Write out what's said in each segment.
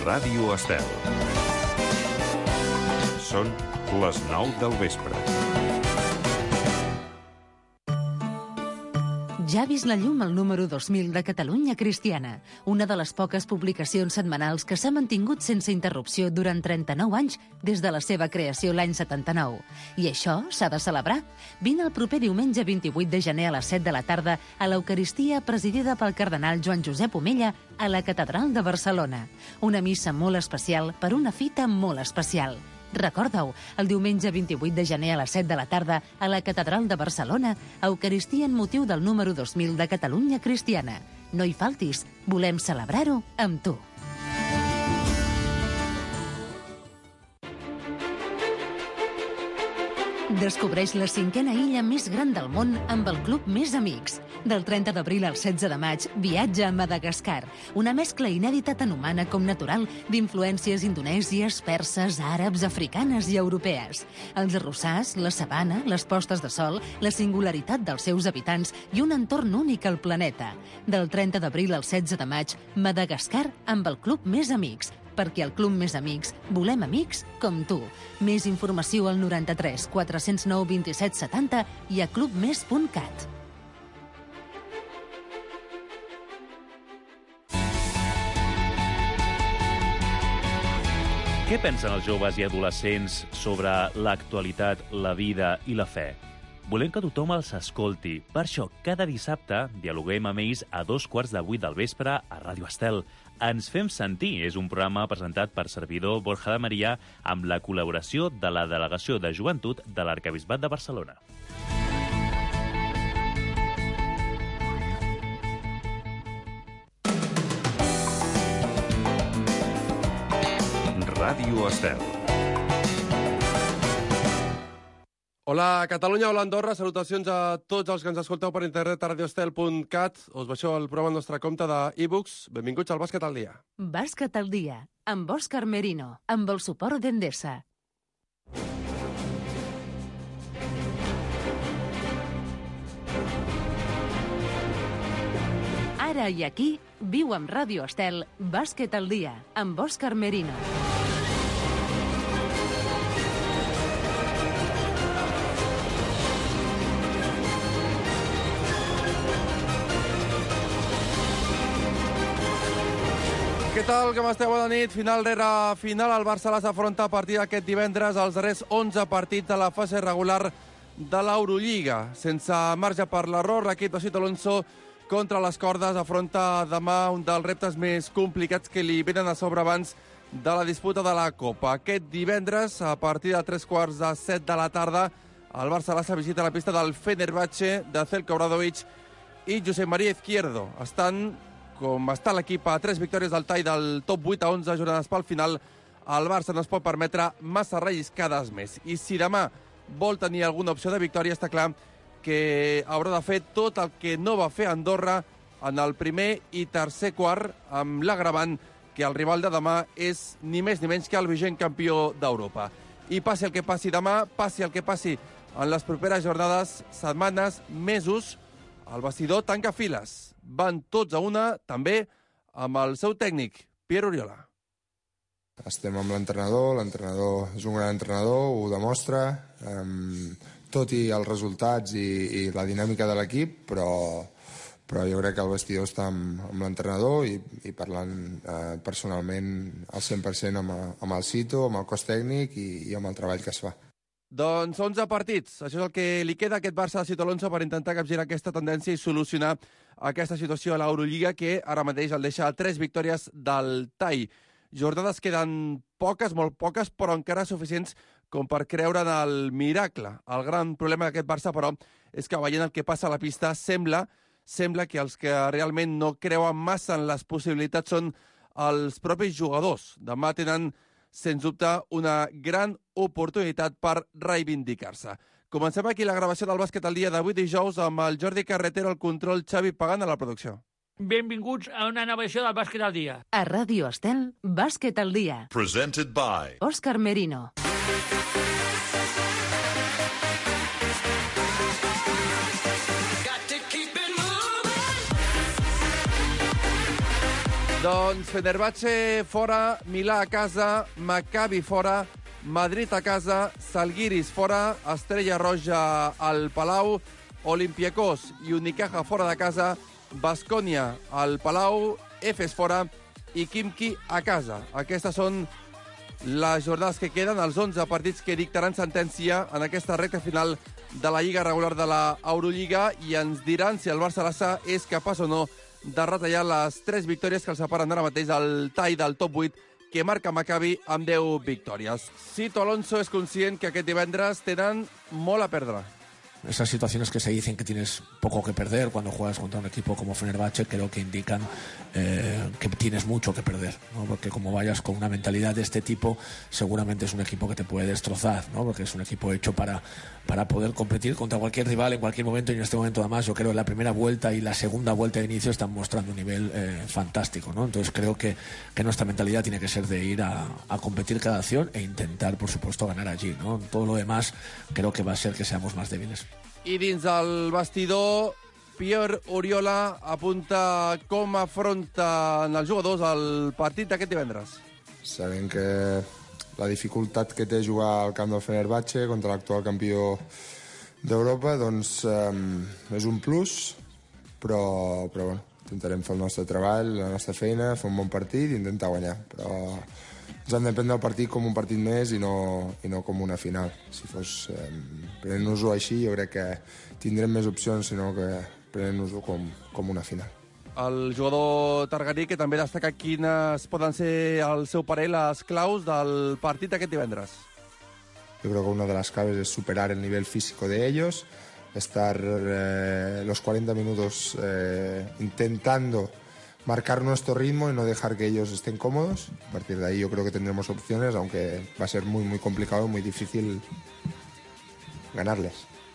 Ràdio Estel. Són les 9 del vespre. Ja ha vist la llum el número 2000 de Catalunya Cristiana, una de les poques publicacions setmanals que s'ha mantingut sense interrupció durant 39 anys des de la seva creació l'any 79. I això s'ha de celebrar. Vine el proper diumenge 28 de gener a les 7 de la tarda a l'Eucaristia presidida pel cardenal Joan Josep Omella a la Catedral de Barcelona. Una missa molt especial per una fita molt especial. Recorda-ho, el diumenge 28 de gener a les 7 de la tarda a la Catedral de Barcelona, Eucaristia en motiu del número 2000 de Catalunya Cristiana. No hi faltis, volem celebrar-ho amb tu. Descobreix la 5a illa més gran del món amb el Club Més Amics. Del 30 d'abril al 16 de maig, viatja a Madagascar, una mescla inèdita tant humana com natural d'influències indonèsies, perses, àrabs, africanes i europees. Els arrossars, la sabana, les postes de sol, la singularitat dels seus habitants i un entorn únic al planeta. Del 30 d'abril al 16 de maig, Madagascar amb el Club Més Amics, perquè al Club Més Amics volem amics com tu. Més informació al 93 409 27 70 i a clubmes.cat. Què pensen els joves i adolescents sobre l'actualitat, la vida i la fe? Volem que tothom els escolti. Per això, cada dissabte dialoguem amb ells a 7:15 del vespre a Ràdio Estel. Ens fem sentir és un programa presentat per servidor Borja de Maria amb la col·laboració de la Delegació de Joventut de l'Arquebisbat de Barcelona. Ràdio Estel. Hola Catalunya, hola Andorra, salutacions a tots els que ens escolteu per internet a radioestel.cat. Us baixeu el programa al nostre compte d'e-books. Benvinguts al Bàsquet al dia. Bàsquet al dia, amb Òscar Merino, amb el suport d'Endesa. Ara i aquí, viu amb Ràdio Estel, Bàsquet al dia, amb Òscar Merino. Què tal, com esteu? Bona nit. Final rere final, el Barça s'afronta a partir d'aquest divendres als darrers 11 partits de la fase regular de l'Eurolliga. Sense marge per l'error, l'equip de Sito Alonso contra les cordes afronta demà un dels reptes més complicats que li venen a sobre abans de la disputa de la Copa. Aquest divendres, a partir de 7:15 de la tarda, el Barça visita la pista del Fenerbahce de Zeljko Obradović i Josep María Izquierdo. Com està l'equip a 3 victòries del tall del top 8 a 11 jornades pel final, el Barça no es pot permetre massa relliscades més. I si demà vol tenir alguna opció de victòria, està clar que haurà de fer tot el que no va fer Andorra en el primer i tercer quart, amb l'agravant que el rival de demà és ni més ni menys que el vigent campió d'Europa. I passi el que passi demà, passi el que passi en les properes jornades, setmanes, mesos, el vestidor tanca files. Van tots a una, també amb el seu tècnic, Pierre Oriola. Estem amb l'entrenador és un gran entrenador, ho demostra, tot i els resultats i la dinàmica de l'equip, però jo crec que el vestidor està amb l'entrenador i parlant personalment al 100% amb el Sito, amb el cos tècnic i amb el treball que es fa. Doncs 11 partits. Això és el que li queda a aquest Barça de Sito Alonso per intentar capgirar aquesta tendència i solucionar aquesta situació a l'Eurolliga, que ara mateix el deixa a 3 victòries del tall. Jornades queden poques, molt poques, però encara suficients com per creure en el miracle. El gran problema d'aquest Barça, però, és que veient el que passa a la pista, sembla que els que realment no creuen massa en les possibilitats són els propis jugadors. Demà tenen, sens dubte, una gran oportunitat per reivindicar-se. Comencem aquí la gravació del Bàsquet al dia d'avui dijous amb el Jordi Carretero al control, Xavi Pagant a la producció. Benvinguts a una nova edició del Bàsquet al dia. A Ràdio Estel, Bàsquet al dia. Presented by Òscar Merino. Doncs Fenerbahçe fora, Milà a casa, Maccabi fora, Madrid a casa, Salguiris fora, Estrella Roja al Palau, Olympiacos i Unicaja fora de casa, Baskonia al Palau, Efes fora i Khimki a casa. Aquestes són les jornades que queden, els 11 partits que dictaran sentència en aquesta recta final de la Lliga regular de la Eurolliga i ens diran si el Barça és capaç o no de retallar les 3 victòries que el separen ara mateix al tall del top 8 que marca Maccabi amb 10 victòries. Sito Alonso és conscient que aquest divendres tenen molt a perdre. Esas situaciones que se dicen que tienes poco que perder cuando juegas contra un equipo como Fenerbahçe creo que indican que tienes mucho que perder, ¿no? Porque como vayas con una mentalidad de este tipo seguramente es un equipo que te puede destrozar, ¿no? Porque es un equipo hecho para poder competir contra cualquier rival en cualquier momento, y en este momento además yo creo que la primera vuelta y la segunda vuelta de inicio están mostrando un nivel fantástico, ¿no? Entonces creo que nuestra mentalidad tiene que ser de ir a competir cada acción e intentar por supuesto ganar allí, ¿no? Todo lo demás creo que va a ser que seamos más débiles. I dins el vestidor, Pierre Oriola apunta com afronten els jugadors el partit d'aquest divendres. Sabem que la dificultat que té jugar al camp del Fenerbahçe contra l'actual campió d'Europa doncs és un plus, però bueno, intentarem fer el nostre treball, la nostra feina, fer un bon partit i intentar guanyar, però ens hem de prendre el partit com un partit més i no com una final. Si fos prenent-nos-ho així, jo crec que tindrem més opcions, sinó que prenent-nos-ho com una final. El jugador targarí, que també destaca quines poden ser, al seu parer, les claus del partit d'aquest divendres. Yo creo que una de las claves es superar el nivel físico de ellos, estar los 40 minutos intentando marcar nuestro ritmo y no dejar que ellos estén cómodos. A partir de ahí yo creo que tendremos opciones, aunque va a ser muy, muy complicado, muy difícil ganarles.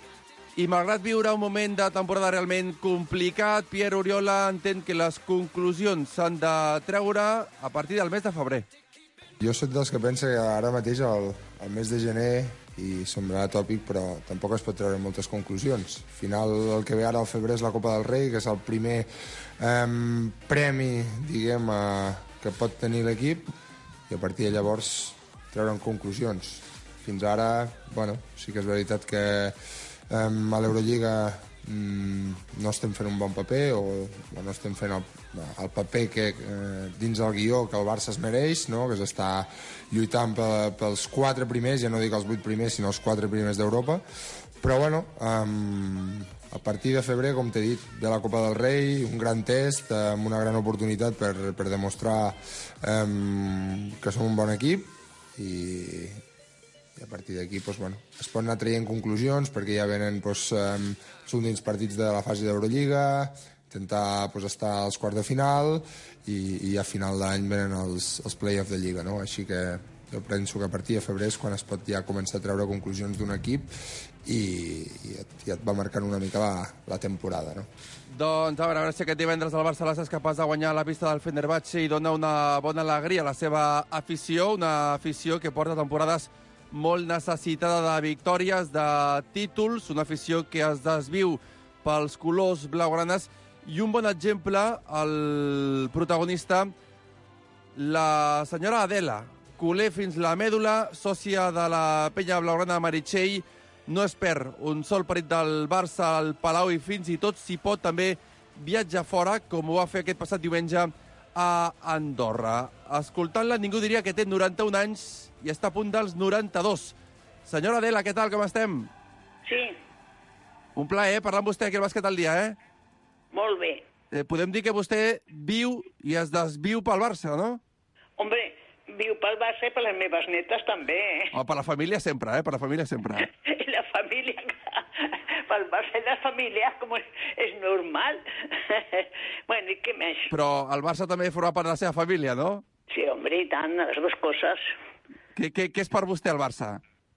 I malgrat viure un moment de temporada realment complicat, Pierre Oriola entén que les conclusions s'han de treure a partir del mes de febrer. Jo soc dels que pensa que ara mateix el mes de gener, i semblarà tòpic, però tampoc es pot treure moltes conclusions. Al final el que ve ara al febrer és la Copa del Rei, que és el primer premi, diguem, que pot tenir l'equip, i a partir de llavors treure'n conclusions. Fins ara, bueno, sí que és veritat que a l'Eurolliga no estem fent un bon paper, o no estem fent el paper que dins el guió que el Barça es mereix, no? Que és estar lluitant pels 4 primers, ja no dic els 8 primers, sinó els 4 primers d'Europa. Però bueno, a partir de febrer, com t'he dit, ve la Copa del Rei, un gran test, amb una gran oportunitat per demostrar que som un bon equip, i a partir d'aquí doncs, bueno, es poden anar traient conclusions, perquè ja venen els últims partits de la fase d'Eurolliga, intentar estar als quarts de final, i a final d'any venen els play-off de Lliga, no? Així que jo penso que a partir de febrer és quan es pot ja començar a treure conclusions d'un equip i et va marcant una mica la temporada, no? Doncs a veure si aquest divendres el Barça és capaç de guanyar la pista del Fenerbahçe i dona una bona alegria a la seva afició, una afició que porta temporades molt necessitada de victòries, de títols, una afició que es desviu pels colors blaugranes, i un bon exemple, el protagonista, la senyora Adela, culer fins la mèdula, sòcia de la penya blaugrana Meritxell, no es perd un sol partit del Barça al Palau i fins i tot, si pot, també viatja fora, com ho va fer aquest passat diumenge a Andorra. Escoltant-la, ningú diria que té 91 anys i està a punt dels 92. Senyora Adela, què tal, com estem? Sí. Un plaer parlar amb vostè aquí al Bàsquet al Dia, Molt bé. Podem dir que vostè viu i es desviu pel Barça, no? Hombre, viu pel Barça i per les meves netes també, Oh, per la família sempre, per la família sempre. I la família, pel Barça i la família, com és normal. Bueno, i què més? Però el Barça també forma part de la seva família, no? Sí, hombre, i tant, les dues coses. Què és per vostè el Barça?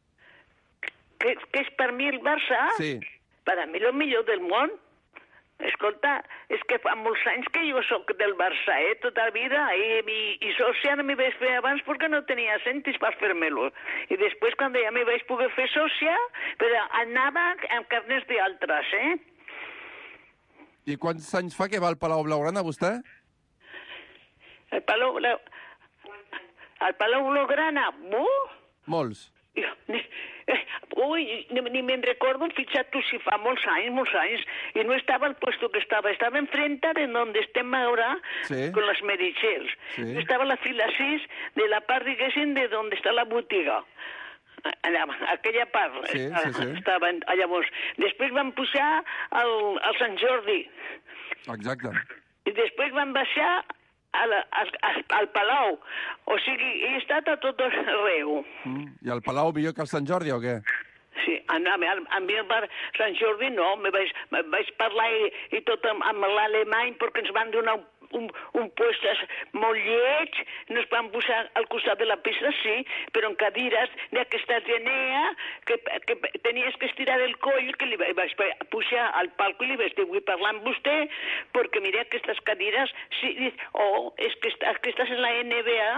Què és per mi el Barça? Sí. Per a mi el millor del món. Escolta, és que fa molts anys que jo soc del Barça, tota la vida, i sòcia no m'hi vaig fer abans perquè no tenia centis per fer-me-lo. I després, quan ja m'hi vaig poder fer sòcia, però anava amb carnets d'altres, I quants anys fa que va al Palau Blaugrana, vostè? El Palau Blaugrana, Molts. Ni me'n recordo, fixa't tu si fa molts anys, y no estaba al puesto que estaba enfrente de donde estem ahora, Sí. con las Meritxells. Sí. Estava a la fila 6 de la part, diguéssim, de donde està la botiga. Allà, aquella part. Sí. Estaven, llavors, després van pujar al Sant Jordi, Exacte. i després van baixar al Palau. O sigui, he estat a tot arreu. I el Palau millor que el Sant Jordi o què? Sí, a mi per Sant Jordi no, me vaig parlar i tot amb l'alemany perquè ens van donar un puesto molt lleig, nos van posar al costat de la pista, sí, però en cadires d'aquesta genea que tenies que estirar el coll, que li vaig pujar al palco i li vaig dir, vull parlar amb vostè, perquè mira, aquestes cadires, sí, és que aquestes en la NBA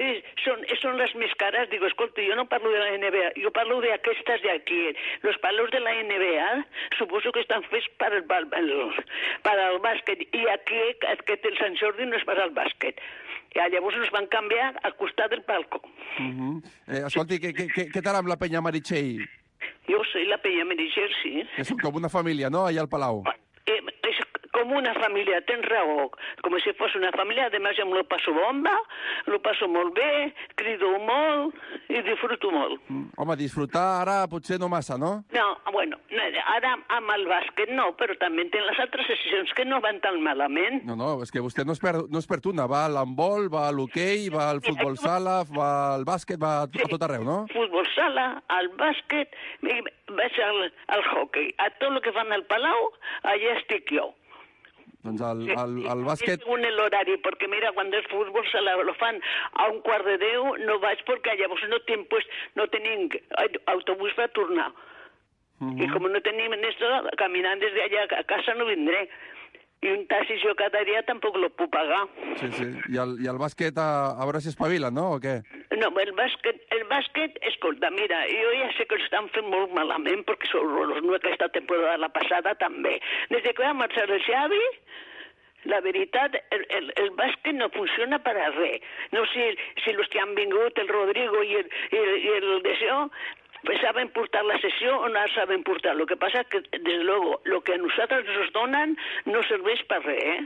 són les més cares. Digo, escolta, jo no parlo de la NBA, jo parlo d'aquestes d'aquí. Los palos de la NBA suposo que estan fets per al bàsquet, i aquí aquest el Sant Jordi no és per al bàsquet. Llavors ens van canviar al costat del palco. Escolti, què tal amb la penya Meritxell? Jo soy la penya Meritxell, sí. Que són com una família, no?, allà al Palau. És com una família, tens raó, com si fos una família. Además, jo me lo passo bomba, lo passo molt bé, crido molt i disfruto molt. Home, disfrutar ara potser no massa, no? No, bueno, ara amb el bàsquet no, però també té les altres sessions que no van tan malament. No, és que vostè no es perd una. Va a l'handbol, va a l'hoquei, va al futbol sala, va al bàsquet, va a tot arreu, no? Futbol sala, al bàsquet, vaig al hockey. A tot el que fan al Palau, allà estic jo. Doncs el bàsquet... Según el horari, porque mira, cuando es fútbol se lo fan a 9:15, no vaig perquè llavors no tenim autobús per tornar. I com no tenim esto, caminant des d'allà a casa no vindré. I un taxi jo cada dia tampoc lo puc pagar. Sí. I el bàsquet a veure si espavila, no, o què? No, el bàsquet, escolta, mira, jo ja sé que ho estan fent molt malament perquè són horrorosos, no aquesta temporada, la passada també. Des que va marxar el Xavi, la veritat, el bàsquet no funciona per a res. No sé si els que han vingut, el Rodrigo i el Deseo, saben portar la sessió o no saben portar. Lo que pasa es que, desde luego, lo que a nosaltres nos donen no serveix per res,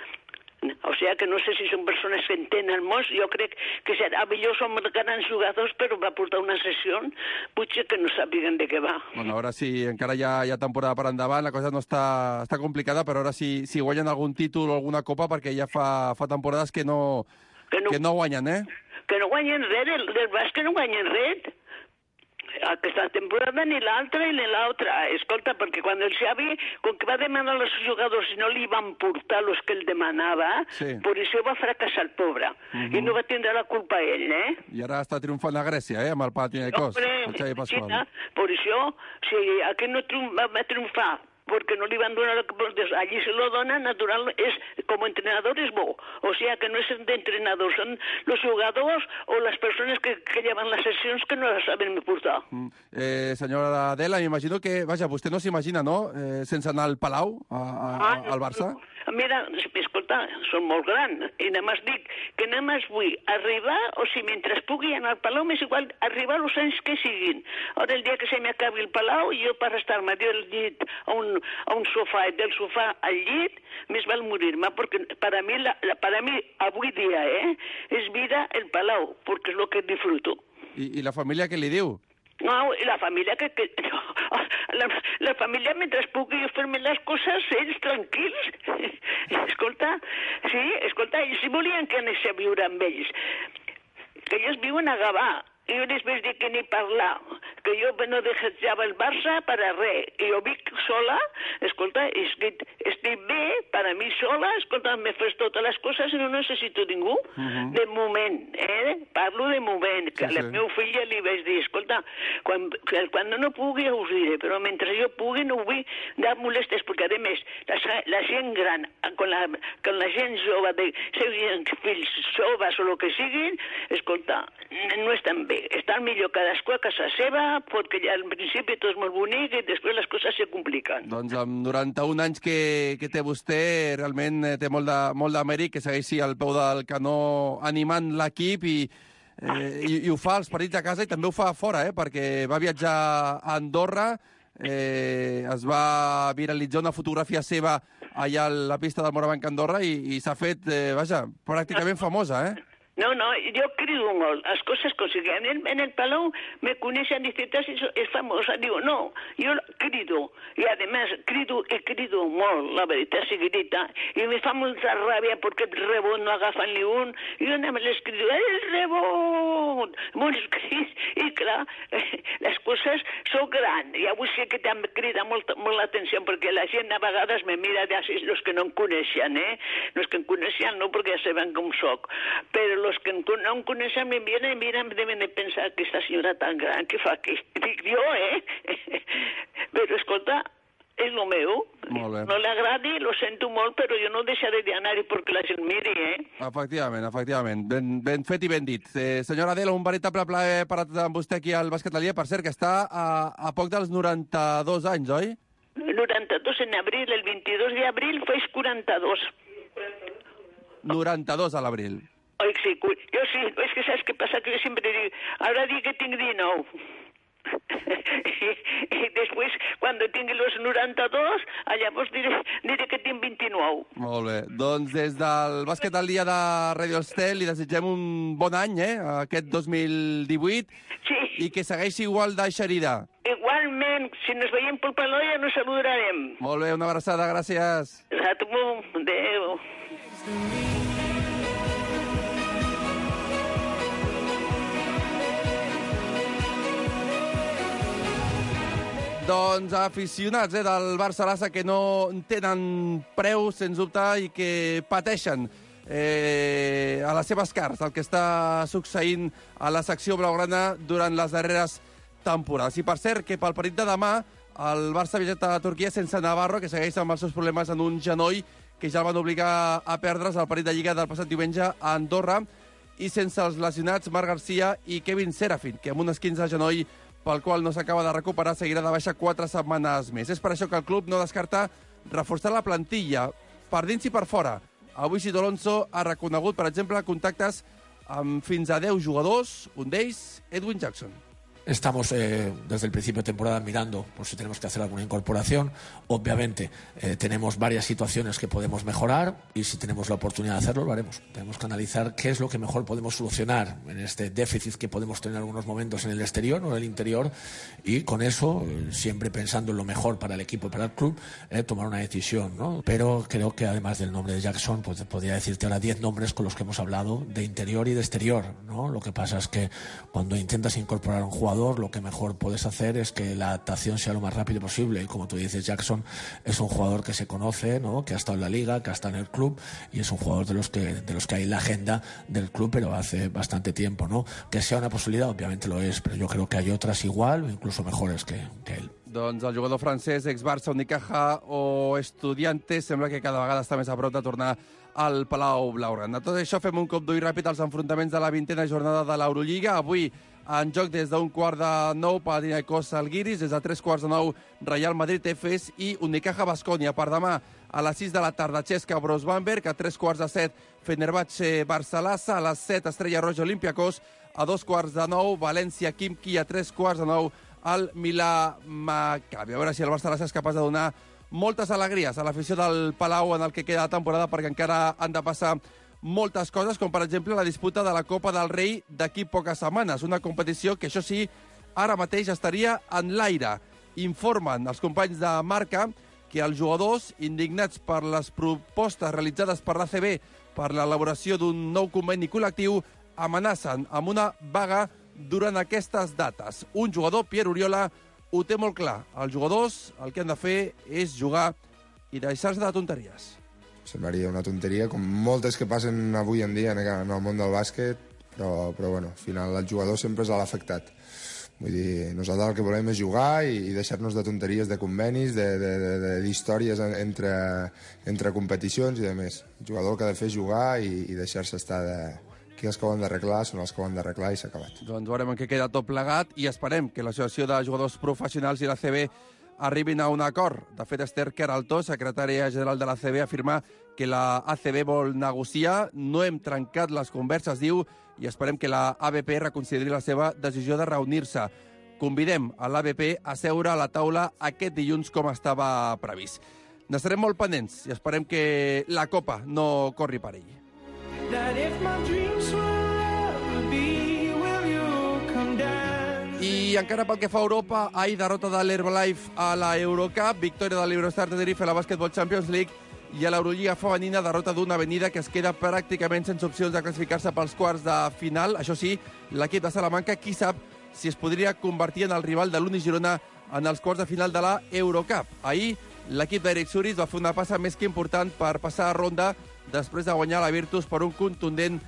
O sigui que no sé si són persones que entenen molt. Jo crec que millor som grans jugadors, però va portar una sessió, potser que no sàpiguen de què va. Bueno, ara sí, encara hi ha temporada per endavant, la cosa no està complicada, però ara sí guanyen algun títol o alguna copa, perquè ja fa temporades que no guanyen, eh? Que no guanyen res, del bàsquet no guanyen res. Aquesta temporada ni l'altra ni l'altra. Escolta, perquè quan el Xavi, com que va demanar als jugadors i no li van portar els que ell demanava, per això va fracassar el pobre. I no va tindre la culpa ell, I ara està triomfant a Grècia, amb el Panathinaikos, el Xavi Pascual. Per això, si aquí no va triomfar, porque no le van a donar, allí se lo donan, natural, como entrenador es bo. O sea que no es de entrenador, son los jugadores o las personas que llevan las sesiones que no las saben portar. Senyora Adela, m'imagino que, vaja, vostè no s'imagina, no?, sense anar al Palau, al Barça? Mira, escolta, són molt grans, i només dic que només vull arribar, o si mentre pugui anar al Palau, m'és igual arribar els anys que siguin. Ara, el dia que se m'acabi el Palau, jo per estar-me del llit a un sofà i del sofà al llit, més val morir-me, perquè per a mi, avui dia, és vida el Palau, perquè és el que disfruto. I la família què li diu? No, la família la família mentre pugui fer-me les coses, ells tranquils. Escolta, ells si volien que anés a viure amb ells, que ells viuen a Gavà, i jo les vaig dir que ni parlar, que jo no desitjava el Barça per a res, i jo vic sola, escolta, estic bé, per a mi sola, escolta, me fes totes les coses i no necessito ningú, de moment, parlo de moment, que a la meva filla li vaig dir, escolta, quan no pugui us diré, però mentre jo pugui no vull dar molestes, perquè a més, la gent gran, con la gent jove, fills joves o el que siguin, escolta, no estan bé. Estan millor cadascú a casa seva, perquè ja al principi tot és molt bonic i després les coses se compliquen. Doncs amb 91 anys que té vostè, realment té molt de mèrit que segueixi al peu del canó animant l'equip i ho fa als partits a casa i també ho fa a fora, perquè va viatjar a Andorra, es va viralitzar una fotografia seva allà a la pista del Morabanc Andorra i s'ha fet, pràcticament famosa, No, yo crido molt, las cosas consiguen. En el Palau me coneixen y dicen, es famosa. Digo, no, yo crido. Y además, he crido molt, la veritat sigui dita. I me fa molta ràbia perquè el rebot no agafen ni un. I jo nada más les crido, el rebot! Molts crits. I clar, les coses són grans. I avui sí que també crida molt l'atenció perquè la gent a vegades me mira d'assis los que no em coneixen, Los que em coneixen no, perquè ja saben com soc. Però los que no em coneixen me miren i deben de pensar que esta senyora tan gran que fa aquí. Dic jo, Però, escolta, és el meu. No li agradi, lo sento molt, però jo no deixaré d'anar-hi perquè la gent miri, Efectivament. Ben fet i ben dit. Senyora Adela, un veritable plaer parar amb vostè aquí al Bàsquet Alier. Per cert, que està a poc dels 92 anys, oi? 92 en abril, el 22 d'abril fes 42. 92 a l'abril. Oi, sí, jo sí, és que saps què passa? Que jo sempre dic, ara dic que tinc 19. I després, quan tingui los 92, llavors diré que tinc 29. Molt bé. Doncs des del Bàsquet al dia de Radio Estel li desitgem un bon any, aquest 2018, sí. I que segueixi igual d'eixerida. Igualment, si nos veiem pel Palau ja nos saludarem. Molt bé, una abraçada, gràcies. A tu, adéu. Doncs aficionats del Barça-Lassa que no tenen preu, sens dubte, i que pateixen a les seves carns el que està succeint a la secció blaugrana durant les darreres temporades. I per cert, que pel partit de demà el Barça visita a Turquia sense Navarro, que segueix amb els seus problemes en un genoll que ja el van obligar a perdre's al partit de Lliga del passat diumenge a Andorra, i sense els lesionats Marc Garcia i Kevin Serafin, que amb un esquinç de genoll pel qual no s'acaba de recuperar, seguirà de baixa 4 setmanes més. És per això que el club no descarta reforçar la plantilla per dins i per fora. Avui Sito Alonso ha reconegut, per exemple, contactes amb fins a 10 jugadors, un d'ells, Edwin Jackson. Estamos desde el principio de temporada mirando por si tenemos que hacer alguna incorporación. Obviamente tenemos varias situaciones que podemos mejorar y si tenemos la oportunidad de hacerlo lo haremos. Tenemos que analizar qué es lo que mejor podemos solucionar en este déficit que podemos tener en algunos momentos en el exterior o en el interior, y con eso, siempre pensando en lo mejor para el equipo y para el club, tomar una decisión, ¿no? Pero creo que además del nombre de Jackson, pues podría decirte ahora 10 nombres con los que hemos hablado de interior y de exterior, ¿no? Lo que pasa es que cuando intentas incorporar a un jugador, lo que mejor puedes hacer es que la adaptación sea lo más rápido posible, y como tú dices, Jackson es un jugador que se conoce, ¿no? Que ha estado en la liga, que ha estado en el club, y es un jugador de los que hay en la agenda del club, pero hace bastante tiempo, ¿no? Que sea una posibilidad, obviamente lo es, pero yo creo que hay otras igual o incluso mejores que él. Doncs el jugador francès, ex-Barça, Unicaja o Estudiantes, sembla que cada vegada està més a prop de tornar al Palau Blaugrana. Tot això, fem un cop d'ull ràpid als enfrontaments de la 20a jornada de l'Eurolliga. Avui en joc des d'un quart de 9 Panathinaikos Žalgiris, des de 3 quarts de 9 Real Madrid Efes i Unicaja Baskonia. Per demà a les 6 de la tarda CSKA Bros Bamberg, a 3 quarts de 7 Fenerbahce Barça-Lassa, a les 7 Estrella Roja Olympiacos, a 2 quarts de 9 València Khimki, a 3 quarts de 9 el Milà Maccabi. A veure si el Barça-Lassa és capaç de donar moltes alegries a l'afició del Palau en el que queda de temporada, perquè encara han de passar moltes coses, com per exemple la disputa de la Copa del Rei d'aquí poques setmanes, una competició que, això sí, ara mateix estaria en l'aire. Informen els companys de Marca que els jugadors, indignats per les propostes realitzades per l'ACB per l'elaboració d'un nou conveni col·lectiu, amenacen amb una vaga durant aquestes dates. Un jugador, Pierre Oriola, ho té molt clar. Els jugadors el que han de fer és jugar i deixar-se de tonteries. Semblaria una tonteria, com moltes que passen avui en dia en el món del bàsquet, però bueno, al final el jugador sempre és l'afectat. Vull dir, nosaltres el que volem és jugar i deixar-nos de tonteries, de convenis, d'històries entre competicions i de més. El jugador el que ha de fer és jugar i deixar-se estar de... Aquí els que ho han d'arreglar són els que ho han d'arreglar i s'ha acabat. Doncs veurem en què queda tot plegat i esperem que l'Associació de Jugadors Professionals i la CB arribin a un acord. De fet, Esther Queraltó, secretària general de l'ACB, afirma que la ACB vol negociar. No hem trencat les converses, diu, i esperem que la ABP reconsideri la seva decisió de reunir-se. Convidem a l'ABP a seure a la taula aquest dilluns com estava previst. N'estarem molt pendents i esperem que la Copa no corri per ell. I encara pel que fa a Europa, ahir derrota de l'Herbalife a la Eurocup, victòria de l'Eurostar Tenerife a la Basketball Champions League i a l'Eurolliga femenina derrota d'una Avenida que es queda pràcticament sense opcions de classificar-se pels quarts de final. Això sí, l'equip de Salamanca, qui sap si es podria convertir en el rival de l'Uni Girona en els quarts de final de la Eurocup. Ahir, l'equip d'Eric Suris va fer una passa més que important per passar a ronda després de guanyar la Virtus per un contundent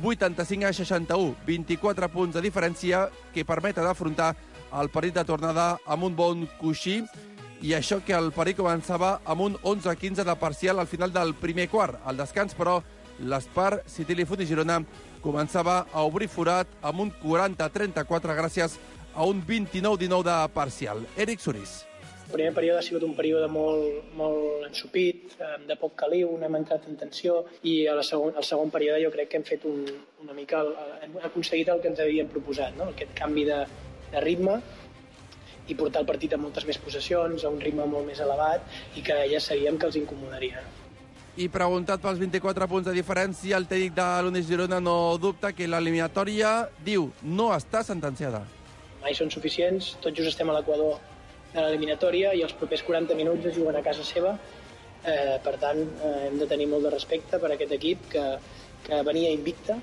85-61, 24 punts de diferència que permeten d'afrontar el partit de tornada amb un bon coixí, i això que el partit començava amb un 11-15 de parcial al final del primer quart. Al descans, però, l'Espar Citili Funi Girona començava a obrir forat amb un 40-34 gràcies a un 29-19 de parcial. Eric Suris. El primer període ha sigut un període molt ensupit, de poc caliu, no hem entrat en tensió, i al segon període jo crec que hem fet una mica, hem aconseguit el que ens havíem proposat, no? Aquest canvi de ritme i portar el partit a moltes més possessions, a un ritme molt més elevat, i que ja sabíem que els incomodaria. I preguntat pels 24 punts de diferència, el tècnic de l'Uni Girona no dubta que l'eliminatòria, diu, no està sentenciada. Mai són suficients, tots just estem a l'equador de l'eliminatòria i els propers 40 minuts es juguen a casa seva. Per tant, hem de tenir molt de respecte per aquest equip que venia invicta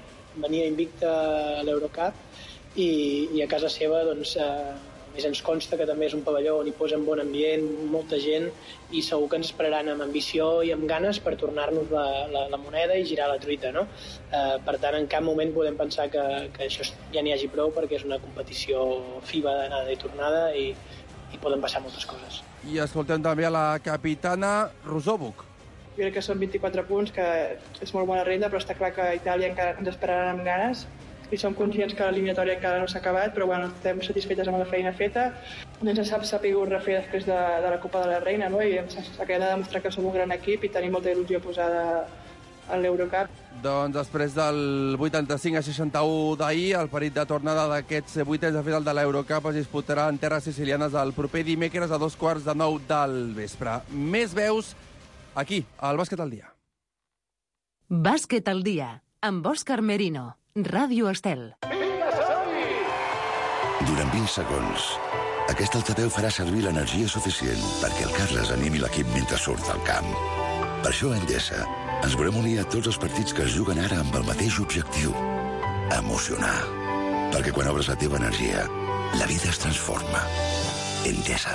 a l'Eurocup i a casa seva, doncs, més ens consta que també és un pavelló on hi posen bon ambient, molta gent, i segur que ens esperaran amb ambició i amb ganes per tornar-nos la moneda i girar la truita, no? Per tant, en cap moment podem pensar que això ja n'hi hagi prou, perquè és una competició FIBA d'anada i tornada i poden passar moltes coses. I escoltem també a la capitana Rosobuc. Jo crec que són 24 punts, que és molt bona renda, però està clar que a Itàlia encara ens esperaran amb ganes i som conscients que l'eliminatòria encara no s'ha acabat, però bueno, estem satisfetes amb la feina feta. Ens ha sapigut refer després de la Copa de la Reina, no? I s'ha quedat de demostrar que som un gran equip i tenim molta il·lusió posada a l'Eurocup. Doncs després del 85-61 d'ahir, el partit de tornada d'aquests vuitens de final de l'Eurocup es disputarà en terres sicilianes el proper dimecres a 8:45 del vespre. Més veus aquí, al Bàsquet al dia. Bàsquet al dia, amb Òscar Merino, Ràdio Estel. Durant 20 segons, aquest altaveu farà servir l'energia suficient perquè el Carles animi l'equip mentre surt al camp. Per això a Endesa ens volem unir a tots els partits que es juguen ara amb el mateix objectiu: emocionar. Perquè quan obres la teva energia, la vida es transforma. Endesa.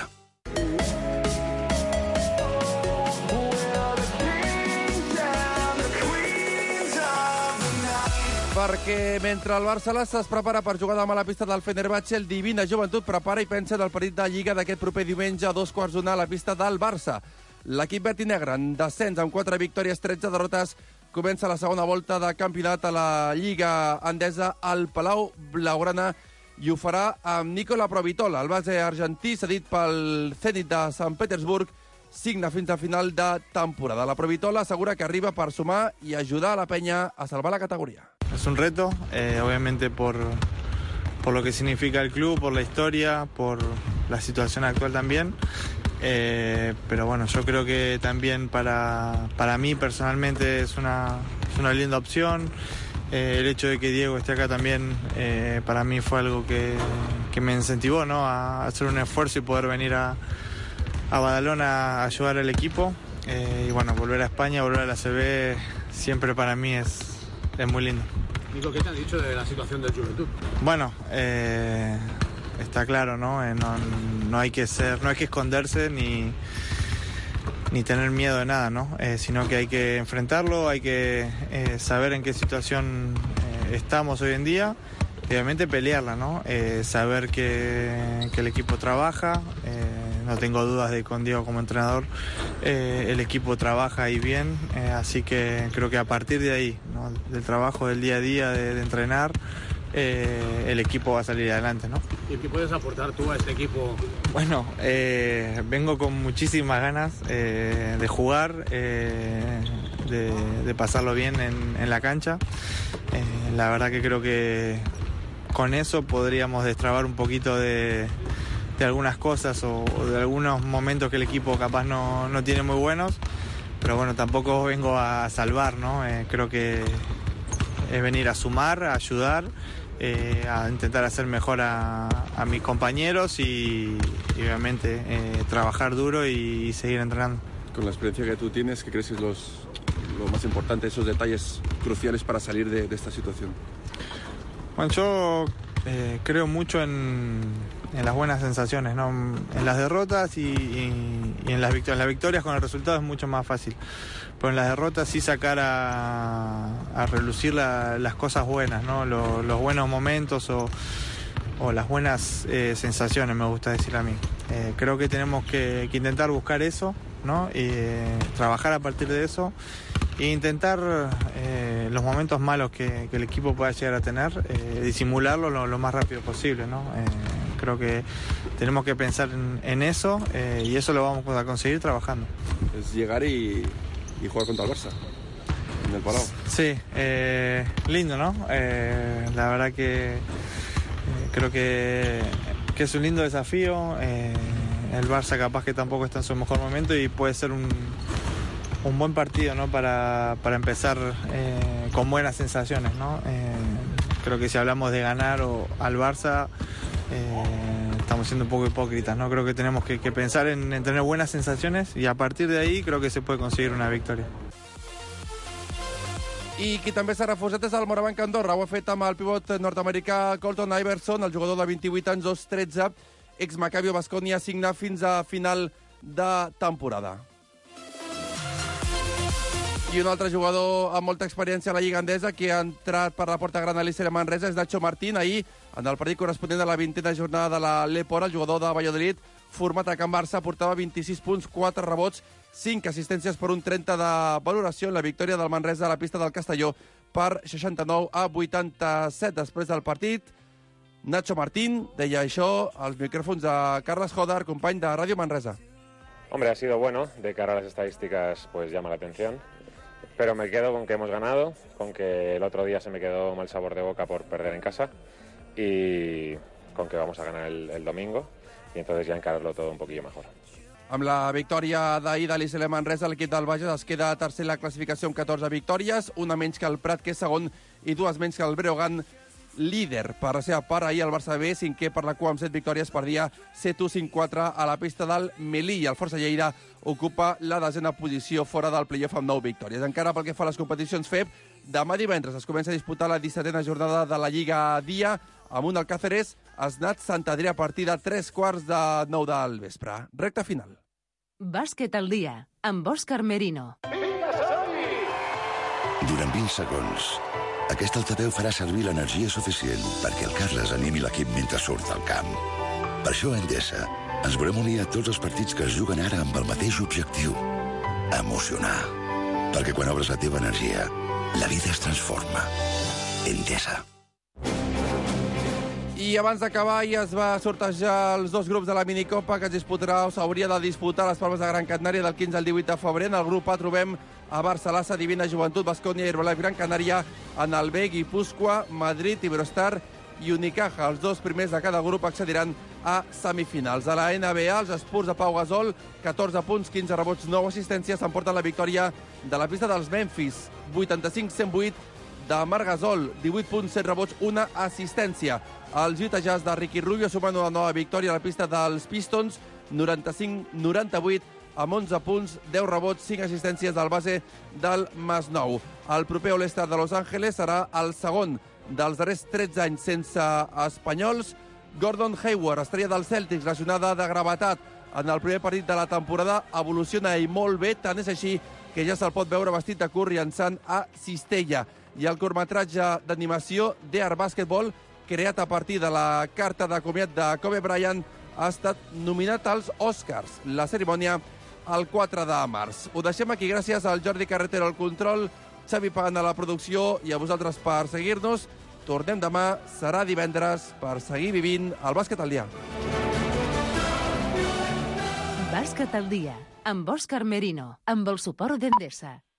Perquè mentre el Barça es prepara per jugar demà a la pista del Fenerbahçe, el Divina Joventut prepara i pensa del partit de Lliga d'aquest proper diumenge a 2:15 a la pista del Barça. L'equip verd i negre, en descens amb 4 victòries, 13 derrotes, comença la segona volta de campionat a la Lliga Endesa al Palau Blaugrana i ho farà amb Nicola Provitola. El base argentí, cedit pel Zenit de Sant Petersburg, signa fins a final de temporada. La Provitola assegura que arriba per sumar i ajudar a la penya a salvar la categoría. Es un reto, obviamente por lo que significa el club, por la historia, por la situación actual también. Pero bueno, yo creo que también para mí personalmente es una linda opción. El hecho de que Diego esté acá también para mí fue algo que me incentivó, ¿no?, a hacer un esfuerzo y poder venir a Badalona a ayudar al equipo. Y bueno, volver a España, volver a la CB, siempre para mí es muy lindo. Nico, ¿qué te han dicho de la situación del Juventud? Bueno, está claro, ¿no? No hay que esconderse ni tener miedo de nada, ¿no? Sino que hay que enfrentarlo, hay que saber en qué situación estamos hoy en día y obviamente pelearla, ¿no? Saber que el equipo trabaja, no tengo dudas de que con Diego como entrenador el equipo trabaja ahí bien, así que creo que a partir de ahí, ¿no?, del trabajo del día a día, de entrenar, el equipo va a salir adelante, ¿no? ¿Y qué puedes aportar tú a este equipo? Bueno, vengo con muchísimas ganas de jugar, de pasarlo bien en la cancha. La verdad que creo que con eso podríamos destrabar un poquito de algunas cosas o de algunos momentos que el equipo capaz no tiene muy buenos, pero bueno, tampoco vengo a salvar, ¿no? Creo que es venir a sumar, a ayudar, a intentar hacer mejor a mis compañeros y obviamente trabajar duro y seguir entrenando. Con la experiencia que tú tienes, ¿qué crees que es lo más importante, esos detalles cruciales para salir de esta situación? Bueno, yo creo mucho en las buenas sensaciones, ¿no? En las derrotas y en las victorias. Las victorias con el resultado es mucho más fácil, pero en las derrotas sí sacar a relucir las cosas buenas, ¿no? Los buenos momentos o las buenas sensaciones, me gusta decir a mí. Creo que tenemos que intentar buscar eso, ¿no? Y trabajar a partir de eso e intentar los momentos malos que el equipo pueda llegar a tener, disimularlo lo más rápido posible, ¿no? Creo que tenemos que pensar en eso y eso lo vamos a conseguir trabajando. Es llegar y jugar contra el Barça, en el Palau. Sí, lindo, ¿no? La verdad que creo que es un lindo desafío. El Barça capaz que tampoco está en su mejor momento y puede ser un buen partido, ¿no? para empezar con buenas sensaciones, ¿no? Creo que si hablamos de ganar al Barça estamos siendo un poco hipócritas, ¿no? Creo que tenemos que pensar en tener buenas sensaciones y a partir de ahí creo que se puede conseguir una victòria. I qui també s'ha reforçat és el Morabanc Andorra. Ho ha fet amb el pivot nord-americà Colton Iverson, el jugador de 28 anys, 2-13, ex-Maccabi Baskonia, signa fins a final de temporada. I un altre jugador amb molta experiència a la Lliga Endesa que ha entrat per la porta gran a l'Icere Manresa és Nacho Martín. Ahir, en el partit corresponent a la 20a jornada de la Lepora, el jugador de Valladolid, format a Can Barça, portava 26 punts, 4 rebots, 5 assistències per un 30 de valoració en la victòria del Manresa a la pista del Castelló per 69-87. Després del partit, Nacho Martín deia això als micròfons de Carles Joder, company de Ràdio Manresa. Hombre, ha sido bueno. De cara a las estadísticas, pues llama la atención. Pero me quedo con que hemos ganado, con que el otro día se me quedó mal sabor de boca por perder en casa y con que vamos a ganar el domingo y entonces ya encararlo todo un poquillo mejor. Amb la victòria d'ahir de l'Icele Manresa, l'equip del Bages es queda tercer en la classificació amb 14 victòries, una menys que el Prat, que és segon, i dues menys que el Breogán, líder. Per la seva part, ahir el Barça B, cinquè per la cua amb 7 victòries, perdia 7-1-5-4 a la pista del Melilla. El Força Lleida ocupa la desena posició fora del playoff amb 9 victòries. Encara pel que fa a les competicions FEB, demà divendres es comença a disputar la 17a jornada de la Lliga Dia amb un Alcáceres Asnat Sant Adrià a partir de 3:45 del vespre. Recta final. Bàsquet al dia, amb Òscar Merino. Durant 20 segons, aquest altaveu farà servir l'energia suficient perquè el Carles animi l'equip mentre surt al camp. Per això a Endesa ens volem unir a tots els partits que es juguen ara amb el mateix objectiu: emocionar. Perquè quan obres la teva energia, la vida es transforma. Endesa. I abans d'acabar, ja es va sortejar els dos grups de la minicopa que es disputarà o s'hauria de disputar a les Palmes de Gran Canària del 15 al 18 de febrer. En el grup A trobem a Barça, Lassa, Divina Joventut, Baskonia i Herbalife Gran Canària. En el B, Guipúscoa, Madrid, Iberostar i Unicaja. Els dos primers de cada grup accediran a semifinals. A la NBA, els Spurs de Pau Gasol, 14 punts, 15 rebots, 9 assistències, s'emporten la victòria de la pista dels Memphis, 85-108 de Marc Gasol, 18 punts, 7 rebots, 1 assistència. Els Utah Jazz de Ricky Rubio sumen una nova victòria a la pista dels Pistons, 95-98, amb 11 punts, 10 rebots, 5 assistències del base del Masnou. El proper All-Star de Los Angeles serà el segon dels darrers 13 anys sense espanyols. Gordon Hayward, estrella dels Celtics, lesionada de gravetat en el primer partit de la temporada, evoluciona i molt bé, tant és així que ja se'l pot veure vestit de curt llançant a cistella. I el curtmetratge d'animació Dear Basketball, creat a partir de la carta de comiat de Kobe Bryant, ha estat nominat als Oscars. La cerimònia el 4 de març. Ho deixem aquí gràcies al Jordi Carretero al control, Xavi Pagant a la producció i a vosaltres per seguir-nos. Tornem demà, serà divendres, per seguir vivint el bàsquet al dia. Bàsquet al dia, amb Òscar Merino, amb el suport d'Endesa.